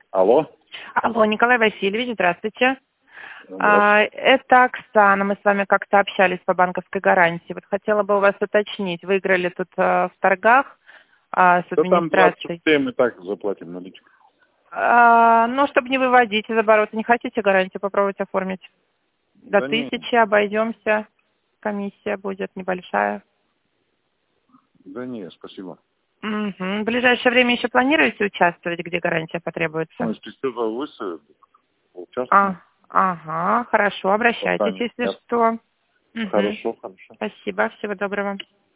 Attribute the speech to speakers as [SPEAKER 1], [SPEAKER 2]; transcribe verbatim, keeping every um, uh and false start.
[SPEAKER 1] Алло.
[SPEAKER 2] Алло, Николай Васильевич, здравствуйте.
[SPEAKER 1] Здравствуйте.
[SPEAKER 2] А, это Оксана, мы с вами как-то общались по банковской гарантии. Вот хотела бы у вас уточнить, выиграли тут а, в торгах а, с
[SPEAKER 1] Да там двадцать
[SPEAKER 2] администрацией.
[SPEAKER 1] мы так заплатим наличку.
[SPEAKER 2] А, ну, чтобы не выводить из оборота, не хотите гарантию попробовать оформить? До
[SPEAKER 1] Да не,
[SPEAKER 2] тысячи обойдемся, комиссия будет небольшая.
[SPEAKER 1] да не, спасибо.
[SPEAKER 2] Угу. В ближайшее время еще планируете участвовать, где гарантия потребуется?
[SPEAKER 1] Ну, если что, вы
[SPEAKER 2] А,
[SPEAKER 1] участвуем.
[SPEAKER 2] ага, хорошо, обращайтесь,
[SPEAKER 1] Пока
[SPEAKER 2] если
[SPEAKER 1] нет.
[SPEAKER 2] что. Угу.
[SPEAKER 1] Хорошо, хорошо.
[SPEAKER 2] Спасибо, всего доброго.